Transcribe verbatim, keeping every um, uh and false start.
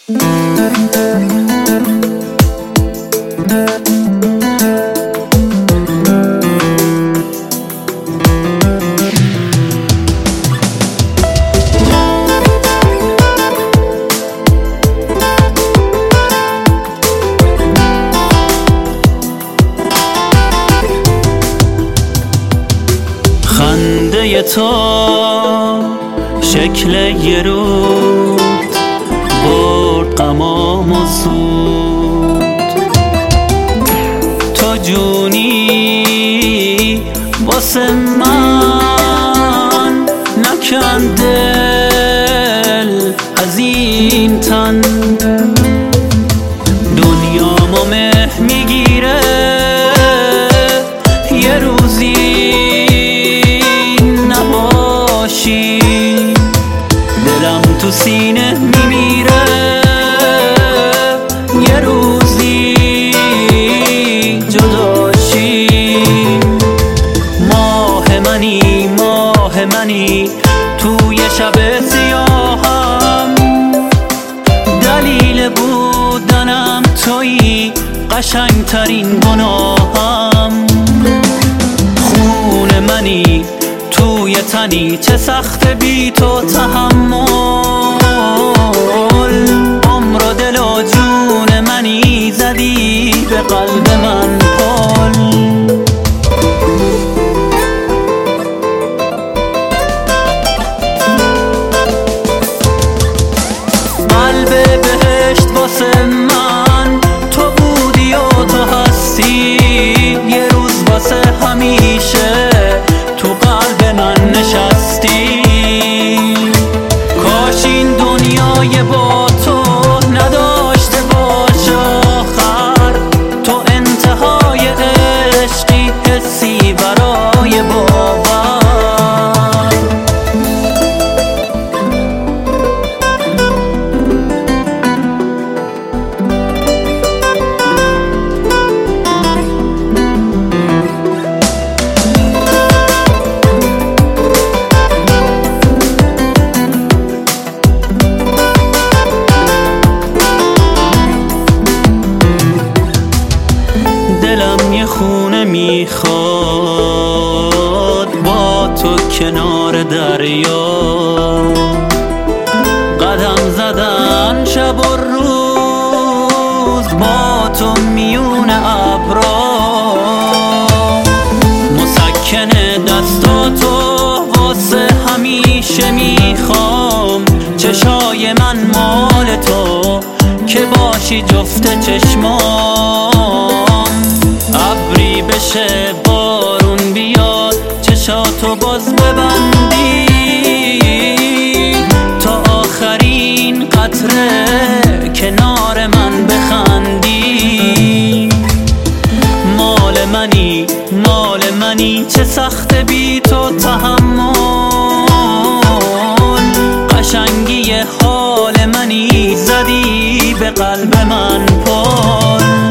خنده تو شکل یه رود برد غمام و سود، تو جونی واسه من نکن دل از این تن، دنیامو مه میگیره یه روزی نباشی، دلم تو سینه میمیره یه روزی جداشی. ماه منی ماه منی توی شب سیاهم، دلیل بودنم تویی قشنگترین گناهم. خون منی توی تنی چه سخت بی تو تحمل، عمر و دل و جون منی زدی به قلب من پل. قلب بهشت واسه من تو بودی و تو هستی، یه روز واسه همیشه تو قلب من نشستی. کاش این دنیای با تو نداشته باش آخر، تو انتهای عشقی حسی برای باور. دلم یه خونه میخواد با تو کنار دریا، قدم زدن شب و روز با تو میون ابرا، مسکن دستاتو واسه همیشه میخوام، چشای من مال تو که باشی جفت چشمام. ابری بشه بارون بیاد چشاتو باز ببندی، تا آخرین قطره کنار من بخندی. مال منی مال منی چه سخت بی تو تحمل، قشنگی حال منی زدی به قلب من پل.